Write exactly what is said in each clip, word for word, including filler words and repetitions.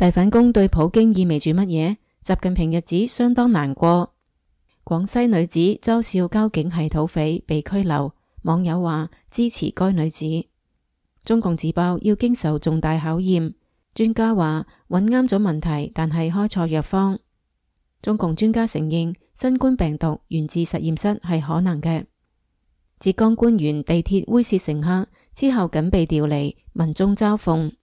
大反攻對普京意味住乜嘢？習近平日子相當難過。廣西女子嘲笑交警係土匪被拘留，網友話支持該女子。中共自爆要經受重大考驗，專家話揾啱咗問題，但係開錯藥方。中共專家承認新冠病毒源自實驗室係可能嘅。浙江官員地鐵猥褻乘客之後緊被調離，民眾嘲諷。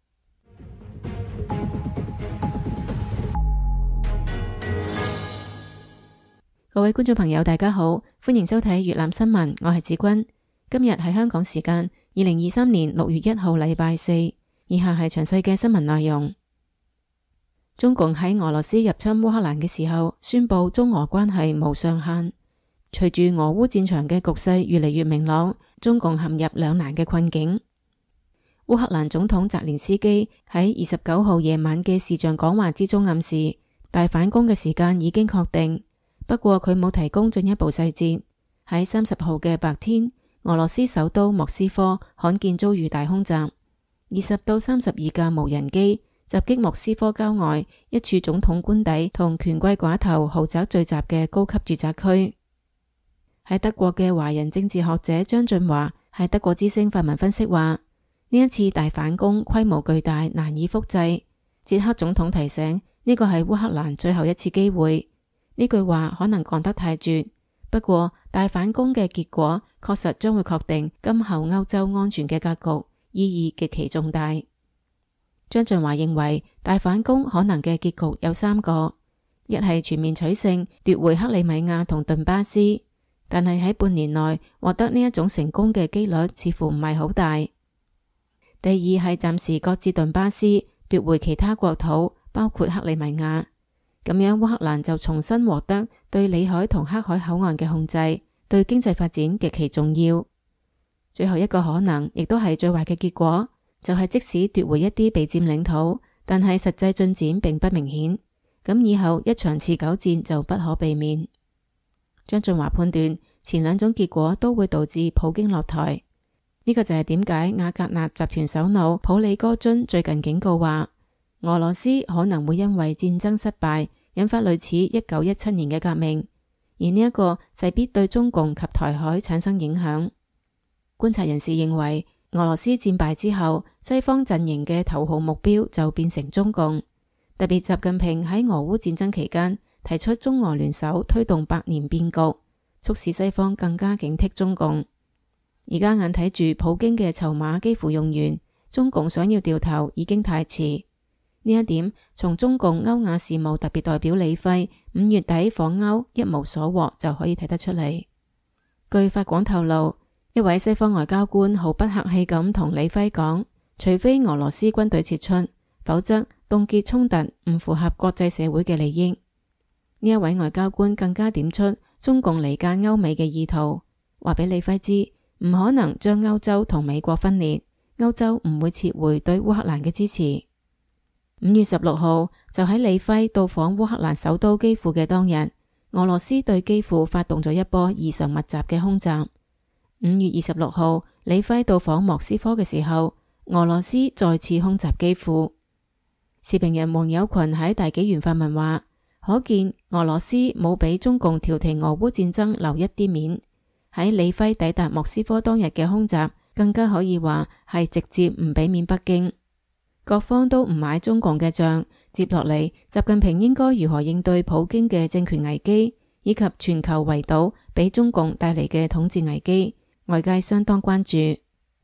各位觀眾朋友大家好，歡迎收睇粵覽新聞，我係子君。今日係香港時間二零二三年六月一號禮拜四，以下係詳細嘅新聞內容。中共喺俄羅斯入侵烏克蘭嘅時候，宣布中俄關係無上限。隨住俄烏戰場嘅局勢越嚟越明朗，中共陷入兩難嘅困境。烏克蘭總統澤連斯基喺二十九號夜晚嘅視像講話之中暗示，大反攻嘅時間已經確定。不過佢冇提供進一步細節。喺三十號嘅白天，俄羅斯首都莫斯科罕見遭遇大空襲，二十到三十二架無人機襲擊莫斯科郊外一處總統官邸同權貴寡頭豪宅聚集嘅高級住宅區。喺德國嘅華人政治學者張俊華喺德國之聲發文分析話，呢一次大反攻規模巨大，難以複製。捷克總統提醒呢個係烏克蘭最後一次機會。呢句話可能講得太絕，不過大反攻嘅結果確實將會確定今後歐洲安全嘅格局，意義極其重大。張俊華認為大反攻可能嘅結局有三個：一係全面取勝，奪回克里米亞同頓巴斯，但係喺半年內獲得呢一種成功嘅幾率似乎唔係好大；第二係暫時擱置頓巴斯，奪回其他國土，包括克里米亞。咁樣烏克蘭就重新獲得對里海同黑海口岸嘅控制，對經濟發展極其重要。最後一個可能，亦都係最壞嘅結果，就係即使奪回一啲被佔領土，但係實際進展並不明顯，咁以後一場持久戰就不可避免。張俊華判斷前兩種結果都會導致普京落台，呢個就係點解瓦格納集團首腦普里戈津最近警告話，俄羅斯可能會因為戰爭失敗，引發類似一九一七年嘅革命，而呢一個勢必對中共及台海產生影響。觀察人士認為，俄羅斯戰敗之後，西方陣營嘅頭號目標就變成中共，特別習近平喺俄烏戰爭期間提出中俄聯手推動百年變局，促使西方更加警惕中共。而家眼睇住普京嘅籌碼幾乎用完，中共想要掉頭已經太遲。呢一點從中共歐亞事務特別代表李輝五月底訪歐一無所獲就可以睇得出嚟。據法廣透露，一位西方外交官毫不客氣咁同李輝講，除非俄羅斯軍隊撤出，否則凍結衝突唔符合國際社會嘅利益。呢一位外交官更加點出中共離間歐美嘅意圖，話俾李輝知唔可能將歐洲同美國分裂，歐洲唔會撤回對烏克蘭嘅支持。五月十六號就喺李輝到訪烏克蘭首都基輔嘅當日，俄羅斯對基輔發動咗一波異常密集嘅空襲。五月二十六號李輝到訪莫斯科嘅時候，俄羅斯再次空襲基輔。時評人王友群喺大紀元發文話，可見俄羅斯冇俾中共調停俄烏戰爭留一啲面。喺李輝抵達莫斯科當日嘅空襲，更加可以話係直接唔俾面北京。各方都唔買中共嘅賬，接落嚟習近平應該如何應對普京嘅政權危機，以及全球圍堵俾中共帶嚟嘅統治危機，外界相當關注。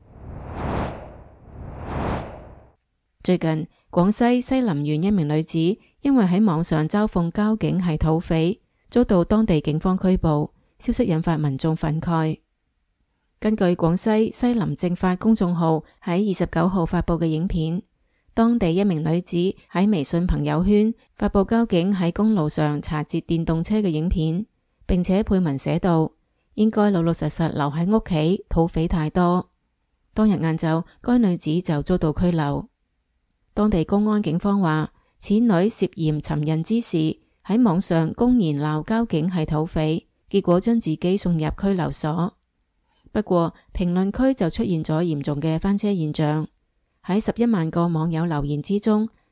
最近廣西西林縣一名女子因為喺網上嘲諷交警係土匪，遭到當地警方拘捕，消息引發民眾憤慨。根據廣西西林政法公眾號喺二十九號發佈嘅影片，當地一名女子喺微信朋友圈發佈交警喺公路上查截電動車嘅影片，並且配文寫道，應該老老實實留喺屋企，土匪太多。當日晏晝，該女子就遭到拘留。當地公安警方話，此女涉嫌尋釁滋事，喺網上公然鬧交警係土匪，結果將自己送入拘留所。不過評論區就出現咗嚴重嘅翻車現象。喺十一萬個網友留言之中，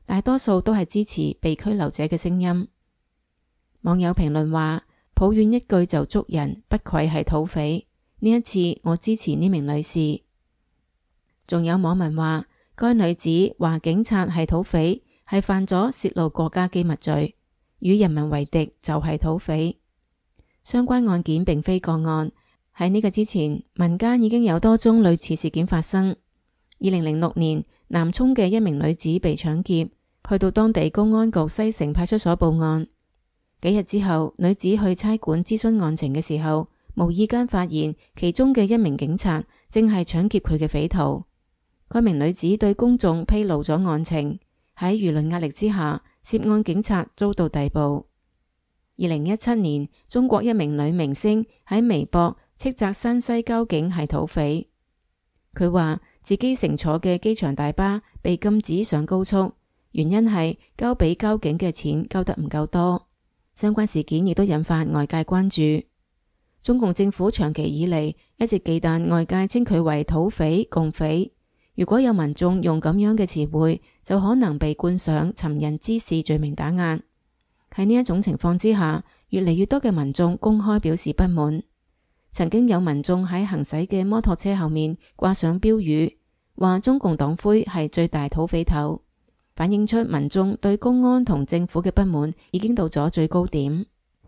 大多數都係支持被拘留者嘅聲音。網友評論話：抱怨一句就捉人，不愧係土匪。呢一次我支持呢名女士。仲有網民話，該女子話警察係土匪，係犯咗洩露國家機密罪，與人民為敵就係土匪。相關案件並非個案，喺呢個之前，民間已經有多宗類似事件發生。二零零六年，南涌嘅一名女子被搶劫，去到當地公安局西城派出所報案。幾日之後，女子去差館諮詢案情嘅時候，無意間發現其中嘅一名警察正係搶劫佢嘅匪徒。該名女子對公眾披露咗案情，喺輿論壓力之下，涉案警察遭到逮捕。二零一七年，中國一名女明星喺微博斥責山西交警係土匪。佢話自己乘坐嘅機場大巴被禁止上高速，原因係交俾交警嘅錢交得唔夠多。相關事件亦都引發外界關注。中共政府長期以嚟一直忌憚外界稱佢為土匪、共匪。如果有民眾用咁樣嘅詞彙，就可能被冠上尋釁滋事罪名打壓。喺呢一種情況之下，越嚟越多嘅民眾公開表示不滿。曾經有民眾喺行駛嘅摩托車後面掛上標語，話中共黨魁係最大土匪頭，反映出民眾對公安同政府嘅不滿已經到咗最高點。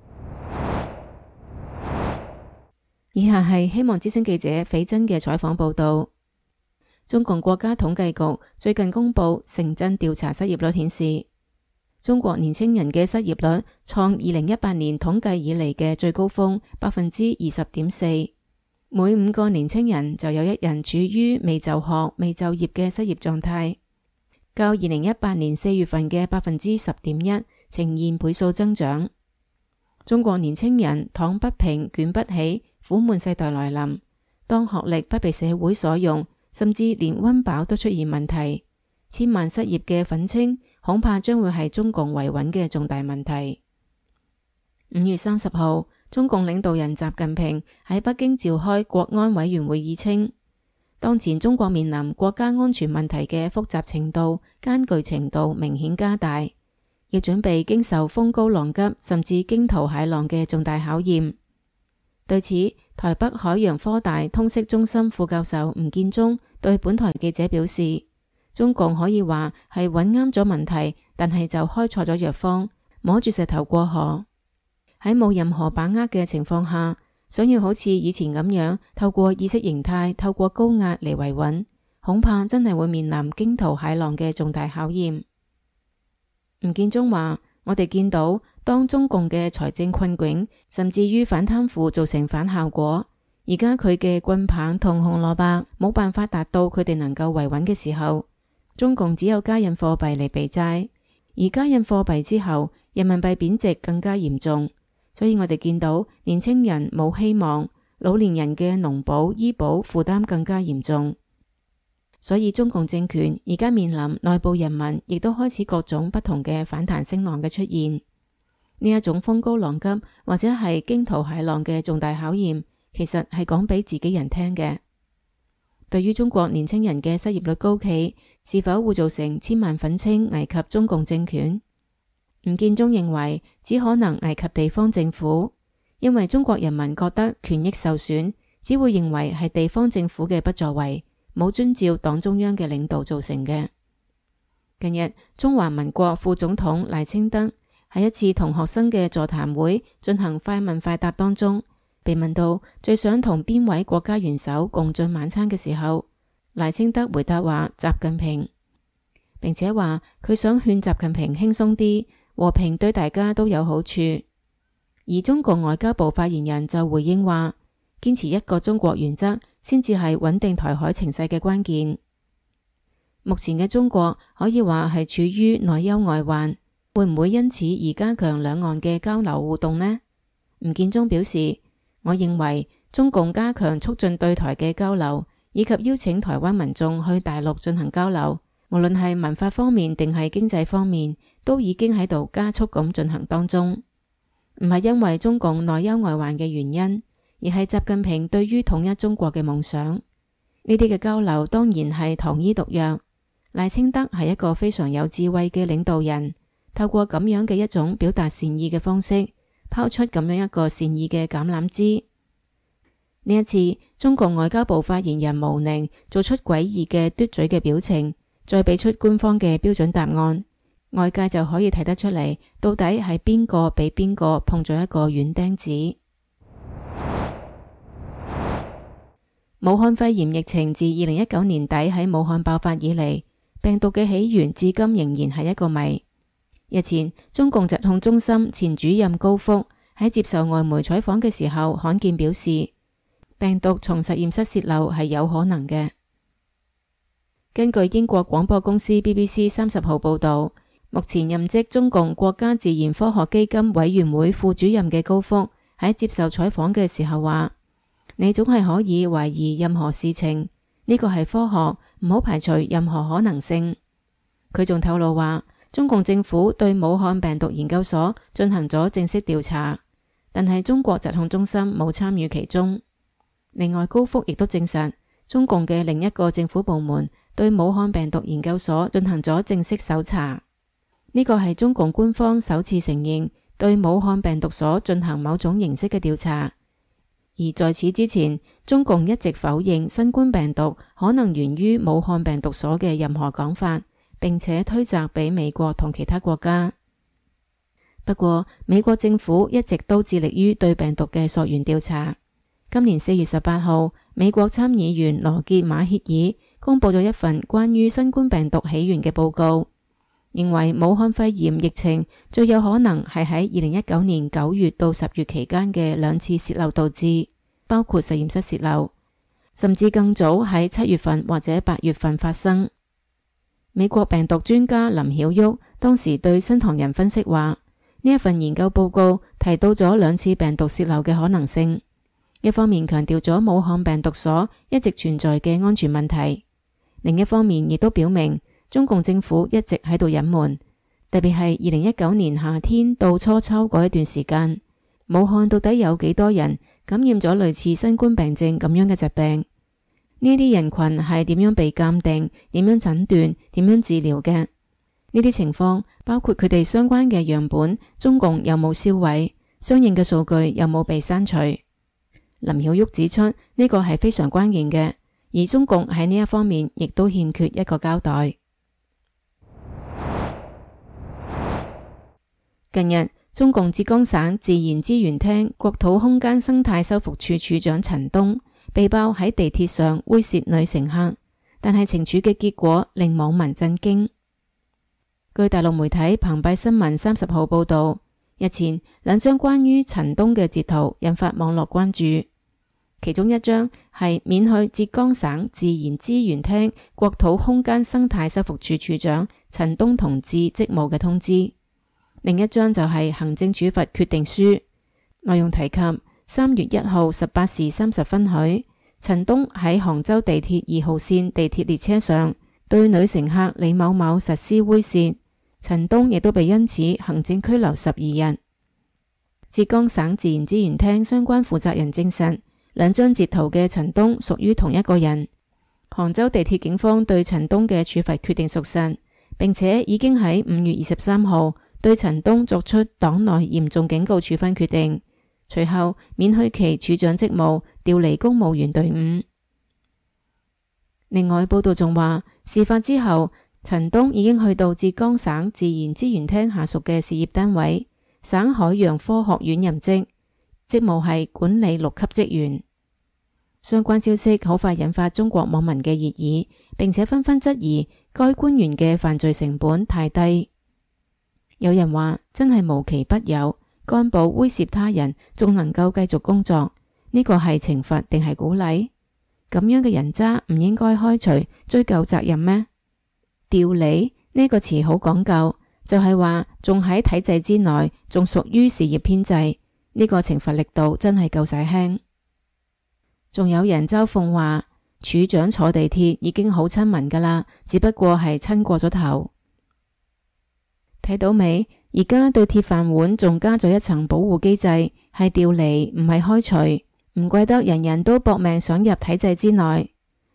以下係希望之聲記者斐真嘅採訪報道。中共國家統計局最近公布城鎮調查失業率顯示，中國年輕人嘅失業率創二零一八年統計以嚟嘅最高峰，百分之二十點四。每五個年輕人就有一人處於未就學、未就業嘅失業狀態，較二零一八年四月份嘅百分之十點一呈現倍數增長。中國年輕人躺不平、捲不起，苦悶世代來臨。當學歷不被社會所用，甚至連溫飽都出現問題，千萬失業嘅憤青恐怕將會係中共維穩嘅重大問題。五月三十號，中共領導人習近平喺北京召開國安委員會議稱，當前中國面臨國家安全問題嘅複雜程度、艱巨程度明顯加大，要準備經受風高浪急甚至驚濤駭浪嘅重大考驗。對此，台北海洋科大通識中心副教授吳建中對本台記者表示，中共可以話係揾啱咗問題，但係就開錯咗藥方，摸住石頭過河。喺冇任何把握嘅情況下，想要好似以前咁樣透過意識形態、透過高壓嚟維穩，恐怕真係會面臨驚濤駭浪嘅重大考驗。吳建中話，我哋見到當中共嘅財政困境，甚至於反貪腐造成反效果，而家佢嘅棍棒同紅蘿蔔冇辦法達到佢哋能夠維穩嘅時候，中共只有加印貨幣嚟避債，而加印貨幣之後，人民幣貶值更加嚴重，所以我哋見到年輕人冇希望，老年人嘅農保、醫保負擔更加嚴重。所以中共政權而家面臨內部人民亦都開始各種不同嘅反彈聲浪嘅出現。呢一種風高浪急或者係驚濤駭浪嘅重大考驗，其實係講俾自己人聽嘅。對於中國年輕人嘅失業率高企，是否會造成千萬憤青危及中共政權？吳建中認為只可能危及地方政府，因為中國人民覺得權益受損，只會認為係地方政府嘅不作為，冇遵照黨中央嘅領導造成嘅。近日，中華民國副總統賴清德喺一次同學生嘅座談會進行快問快答當中，被問到最想同邊位國家元首共進晚餐嘅時候，賴清德回答話習近平，並且話佢想勸習近平輕鬆啲，和平對大家都有好處。而中國外交部發言人就回應話，堅持一個中國原則先至係穩定台海情勢嘅關鍵。目前嘅中國可以話係處於內憂外患，會唔會因此而加強兩岸嘅交流互動呢？吳建中表示，我認為中共加強促進對台嘅交流，以及邀請台灣民眾去大陸進行交流，無論係文化方面定係經濟方面，都已經喺度加速咁進行當中。唔係因為中共內憂外患嘅原因，而係習近平對於統一中國嘅夢想。呢啲嘅交流當然係糖衣毒藥， 賴清德係一個非常有智慧嘅領導人，透過咁樣嘅一種表達善意嘅方式，拋出咁樣一個善意嘅橄欖枝。呢一次，中國外交部發言人毛寧做出詭異嘅嘟嘴嘅表情，再俾出官方嘅標準答案，外界就可以睇得出嚟，到底係邊個俾邊個碰咗一個軟釘子。武漢肺炎疫情自二零一九年底喺武漢爆發以嚟，病毒嘅起源至今仍然係一個謎。日前，中共疾控中心前主任高福喺接受外媒採訪嘅時候，罕見表示，病毒從實驗室洩漏係有可能嘅。根據英國廣播公司 B B C 三十號報道，目前任職中共國家自然科學基金委員會副主任嘅高福喺接受採訪嘅時候話，你總係可以懷疑任何事情，呢個係科學，唔好排除任何可能性。佢仲透露話，中共政府對武漢病毒研究所進行咗正式調查，但係中國疾控中心冇參與其中。另外，高福亦都證實，中共嘅另一個政府部門對武漢病毒研究所進行咗正式搜查。呢個係中共官方首次承認對武漢病毒所進行某種形式嘅調查。而在此之前，中共一直否認新冠病毒可能源於武漢病毒所嘅任何講法，並且推責俾美國同其他國家。不過，美國政府一直都致力於對病毒嘅溯源調查。今年四月十八號，美國參議員羅傑馬歇爾公布咗一份關於新冠病毒起源嘅報告，認為武漢肺炎疫情最有可能係喺二零一九年九月到十月期間嘅兩次洩漏導致，包括實驗室洩漏，甚至更早喺七月份或者八月份發生。美國病毒專家林曉旭當時對新唐人分析話，呢一份研究報告提到咗兩次病毒洩漏嘅可能性，一方面強調咗武漢病毒所一直存在嘅安全問題，另一方面亦都表明中共政府一直喺度隱瞞，特別係二零一九年夏天到初秋嗰一段時間，武漢到底有幾多人感染咗類似新冠病症咁樣嘅疾病？呢啲人群係點樣被鑑定、點樣診斷、點樣治療嘅？呢啲情況包括佢哋相關嘅樣本，中共有冇銷毀？相應嘅數據有冇被刪除？林曉旭指出，呢個係非常關鍵嘅，而中共喺呢一方面亦都欠缺一個交代。近日，中共浙江省自然資源廳國土空間生態修復處處長陳東被曝喺地鐵上猥褻女乘客，但係懲處嘅結果令網民震驚。據大陸媒體澎湃新聞三十號報道，日前兩張關於陳東嘅截圖引發網絡關注。其中一張係免去浙江省自然資源廳國土空間生態修復處處長陳東同志職務嘅通知，另一張就係行政處罰決定書，內容提及三月一號十八時三十分許，陳東喺杭州地鐵二號線地鐵列車上對女乘客李某某實施猥褻，陳東亦都被因此行政拘留十二日。浙江省自然資源廳相關負責人證實，兩張截圖嘅陳東屬於同一個人。杭州地鐵警方對陳東嘅處罰決定屬實，並且已經喺五月二十三號對陳東作出黨內嚴重警告處分決定，隨後免去其處長職務，調離公務員隊伍。另外，報道仲話，事發之後，陳東已經去到浙江省自然資源廳下屬嘅事業單位省海洋科學院任職，職務係管理六級職員。相關消息好快引發中國網民嘅熱議，並且紛紛質疑該官員嘅犯罪成本太低。有人話真係無奇不有，幹部猥褻他人仲能夠繼續工作，呢個係懲罰定係鼓勵？咁樣嘅人渣唔應該開除追究責任咩？調離呢個詞好講究，就係話仲喺體制之內，仲屬於事業編制，呢個懲罰力度真係夠晒輕。仲有人嘲諷話，處長坐地鐵已經好親民噶啦，只不過係親過咗頭。睇到未？而家對鐵飯碗仲加咗一層保護機制，係調離唔係開除，唔怪得人人都搏命想入體制之內。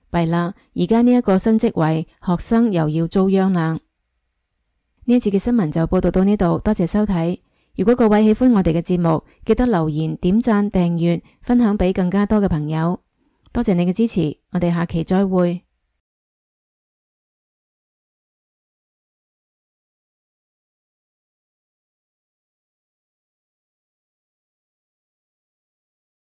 弊啦，而家呢一個新職位學生又要遭殃啦。呢一節嘅新聞就報道到呢度，多謝收睇。如果各位喜歡我哋嘅節目，記得留言、點讚、訂閱、分享俾更加多嘅朋友。多謝你嘅支持，我哋下期再會。